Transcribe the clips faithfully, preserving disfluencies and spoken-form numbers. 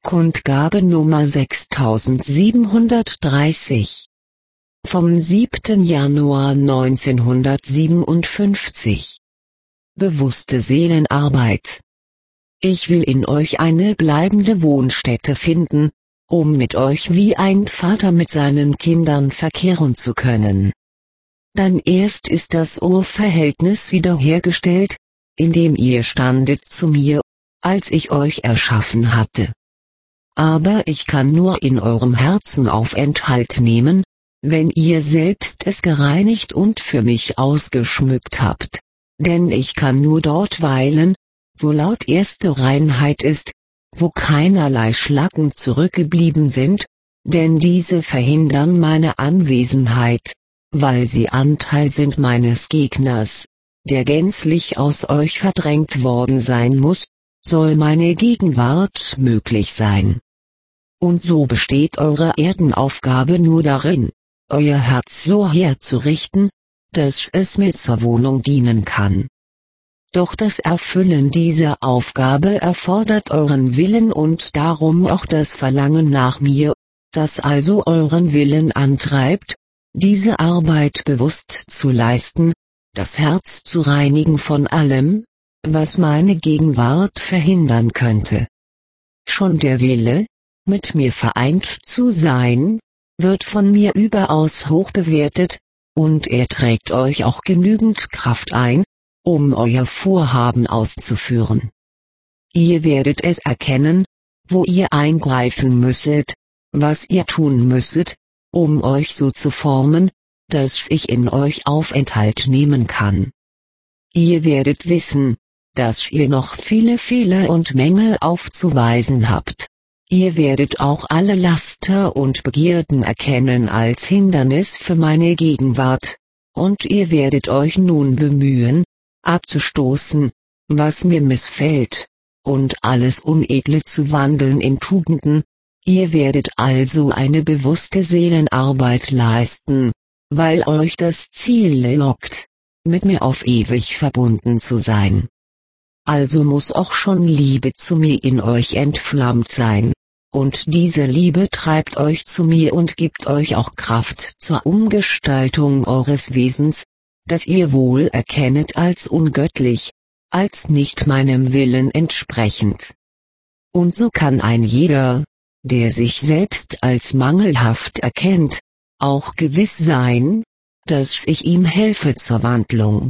Kundgabe Nummer sechstausendsiebenhundertdreißig. Vom siebten Januar neunzehnhundertsiebenundfünfzig. Bewusste Seelenarbeit. Ich will in euch eine bleibende Wohnstätte finden, um mit euch wie ein Vater mit seinen Kindern verkehren zu können. Dann erst ist das Urverhältnis wiederhergestellt, in dem ihr standet zu mir, als ich euch erschaffen hatte. Aber ich kann nur in eurem Herzen Aufenthalt nehmen, wenn ihr selbst es gereinigt und für mich ausgeschmückt habt, denn ich kann nur dort weilen, wo laut erste Reinheit ist, wo keinerlei Schlacken zurückgeblieben sind, denn diese verhindern meine Anwesenheit, weil sie Anteil sind meines Gegners, der gänzlich aus euch verdrängt worden sein muss, soll meine Gegenwart möglich sein. Und so besteht eure Erdenaufgabe nur darin, euer Herz so herzurichten, dass es mir zur Wohnung dienen kann. Doch das Erfüllen dieser Aufgabe erfordert euren Willen und darum auch das Verlangen nach mir, das also euren Willen antreibt, diese Arbeit bewusst zu leisten, das Herz zu reinigen von allem, was meine Gegenwart verhindern könnte. Schon der Wille, mit mir vereint zu sein, wird von mir überaus hoch bewertet, und er trägt euch auch genügend Kraft ein, um euer Vorhaben auszuführen. Ihr werdet es erkennen, wo ihr eingreifen müsset, was ihr tun müsset, um euch so zu formen, dass ich in euch Aufenthalt nehmen kann. Ihr werdet wissen, dass ihr noch viele Fehler und Mängel aufzuweisen habt. Ihr werdet auch alle Laster und Begierden erkennen als Hindernis für meine Gegenwart, und ihr werdet euch nun bemühen, abzustoßen, was mir missfällt, und alles Unedle zu wandeln in Tugenden. Ihr werdet also eine bewusste Seelenarbeit leisten, weil euch das Ziel lockt, mit mir auf ewig verbunden zu sein. Also muss auch schon Liebe zu mir in euch entflammt sein, und diese Liebe treibt euch zu mir und gibt euch auch Kraft zur Umgestaltung eures Wesens, das ihr wohl erkennet als ungöttlich, als nicht meinem Willen entsprechend. Und so kann ein jeder, der sich selbst als mangelhaft erkennt, auch gewiss sein, dass ich ihm helfe zur Wandlung.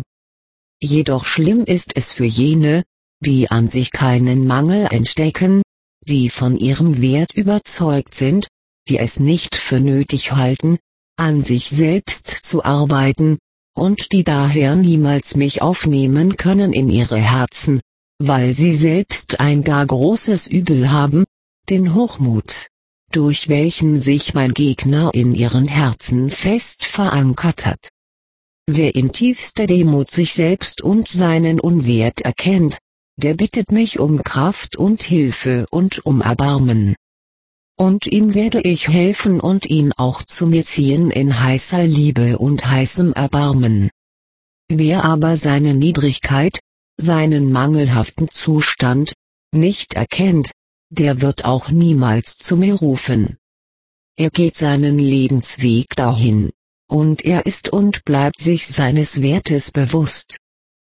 Jedoch schlimm ist es für jene, die an sich keinen Mangel entdecken, die von ihrem Wert überzeugt sind, die es nicht für nötig halten, an sich selbst zu arbeiten, und die daher niemals mich aufnehmen können in ihre Herzen, weil sie selbst ein gar großes Übel haben, den Hochmut, durch welchen sich mein Gegner in ihren Herzen fest verankert hat. Wer in tiefster Demut sich selbst und seinen Unwert erkennt, der bittet mich um Kraft und Hilfe und um Erbarmen. Und ihm werde ich helfen und ihn auch zu mir ziehen in heißer Liebe und heißem Erbarmen. Wer aber seine Niedrigkeit, seinen mangelhaften Zustand, nicht erkennt, der wird auch niemals zu mir rufen. Er geht seinen Lebensweg dahin, und er ist und bleibt sich seines Wertes bewusst.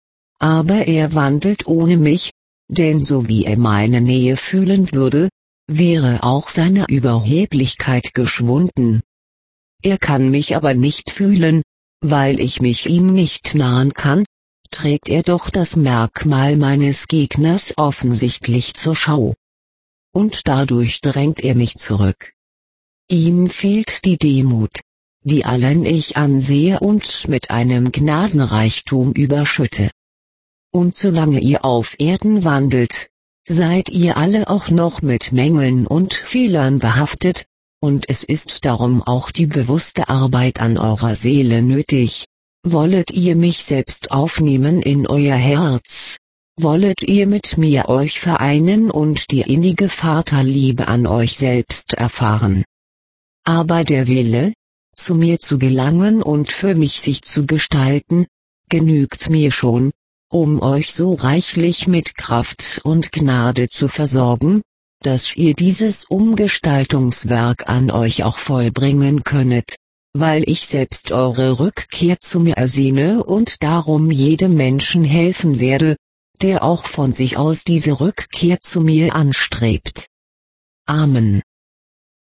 Aber er wandelt ohne mich, denn so wie er meine Nähe fühlen würde, wäre auch seine Überheblichkeit geschwunden. Er kann mich aber nicht fühlen, weil ich mich ihm nicht nahen kann, trägt er doch das Merkmal meines Gegners offensichtlich zur Schau. Und dadurch drängt er mich zurück. Ihm fehlt die Demut, die allein ich ansehe und mit einem Gnadenreichtum überschütte. Und solange ihr auf Erden wandelt, seid ihr alle auch noch mit Mängeln und Fehlern behaftet, und es ist darum auch die bewusste Arbeit an eurer Seele nötig. Wollet ihr mich selbst aufnehmen in euer Herz, wollet ihr mit mir euch vereinen und die innige Vaterliebe an euch selbst erfahren. Aber der Wille, zu mir zu gelangen und für mich sich zu gestalten, genügt mir schon, um euch so reichlich mit Kraft und Gnade zu versorgen, dass ihr dieses Umgestaltungswerk an euch auch vollbringen könnet, weil ich selbst eure Rückkehr zu mir ersehne und darum jedem Menschen helfen werde, der auch von sich aus diese Rückkehr zu mir anstrebt. Amen.